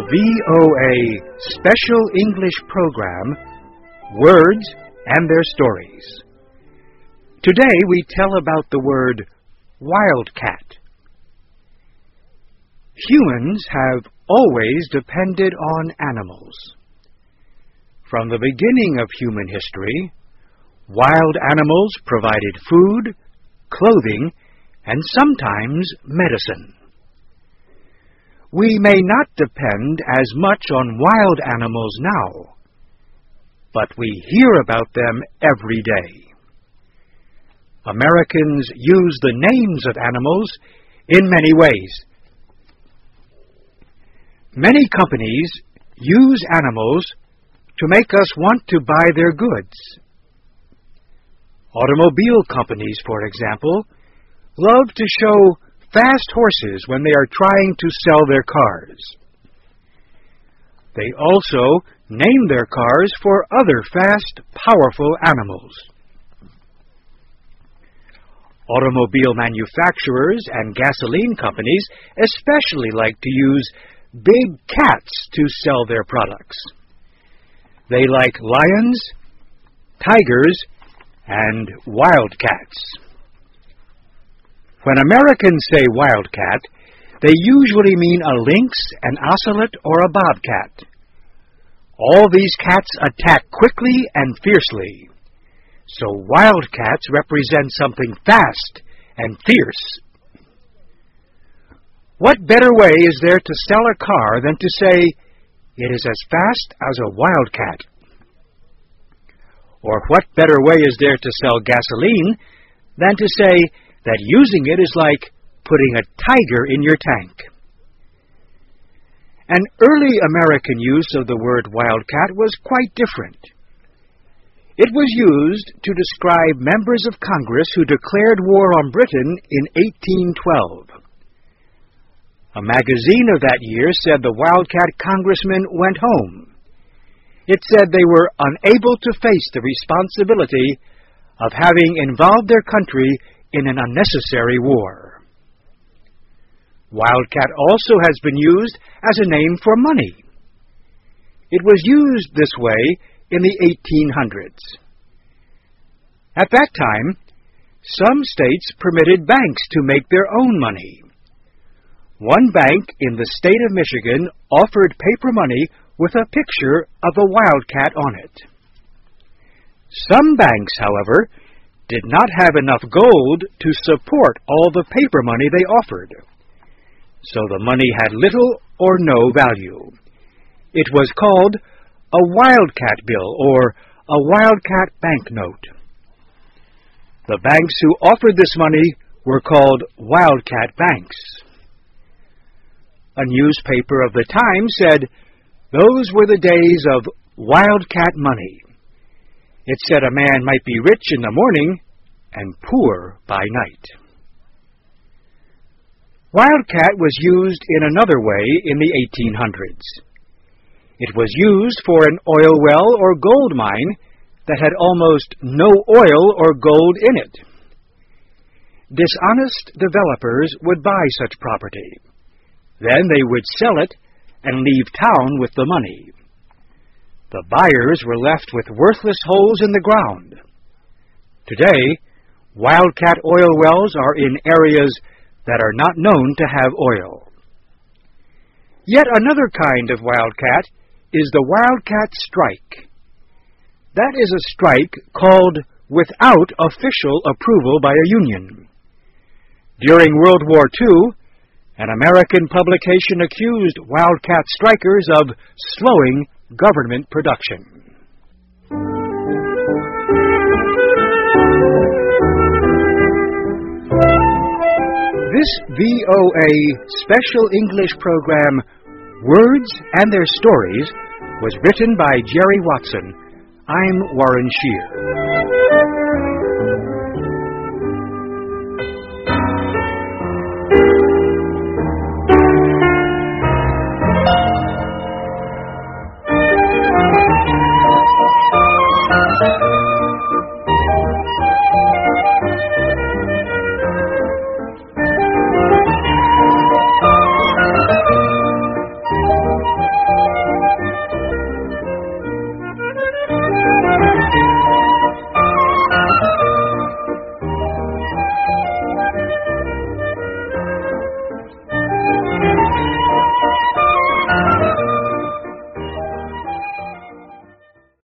VOA Special English Program, Words and Their Stories. Today we tell about the word wildcat. Humans have always depended on animals. From the beginning of human history, wild animals provided food, clothing, and sometimes medicine. We may not depend as much on wild animals now, but we hear about them every day. Americans use the names of animals in many ways. Many companies use animals to make us want to buy their goods. Automobile companies, for example, love to show fast horses when they are trying to sell their cars. They also name their cars for other fast, powerful animals. Automobile manufacturers and gasoline companies especially like to use big cats to sell their products. They like lions, tigers, and wildcats. When Americans say wildcat, they usually mean a lynx, an ocelot, or a bobcat. All these cats attack quickly and fiercely, so wildcats represent something fast and fierce. What better way is there to sell a car than to say, it is as fast as a wildcat? Or what better way is there to sell gasoline than to say that using it is like putting a tiger in your tank? An early American use of the word wildcat was quite different. It was used to describe members of Congress who declared war on Britain in 1812. A magazine of that year said the wildcat congressmen went home. It said they were unable to face the responsibility of having involved their country in an unnecessary war. Wildcat also has been used as a name for money. It was used this way in the 1800s. At that time, some states permitted banks to make their own money. One bank in the state of Michigan offered paper money with a picture of a wildcat on it. Some banks, however, did not have enough gold to support all the paper money they offered, so the money had little or no value. It was called a wildcat bill or a wildcat banknote. The banks who offered this money were called wildcat banks. A newspaper of the time said those were the days of wildcat money. It said a man might be rich in the morning and poor by night. Wildcat was used in another way in the 1800s. It was used for an oil well or gold mine that had almost no oil or gold in it. Dishonest developers would buy such property. Then they would sell it and leave town with the money. The buyers were left with worthless holes in the ground. Today, wildcat oil wells are in areas that are not known to have oil. Yet another kind of wildcat is the wildcat strike. That is a strike called without official approval by a union. During World War II, an American publication accused wildcat strikers of slowing government production. This VOA Special English program, Words and Their Stories, was written by Jerry Watson. I'm Warren Shear.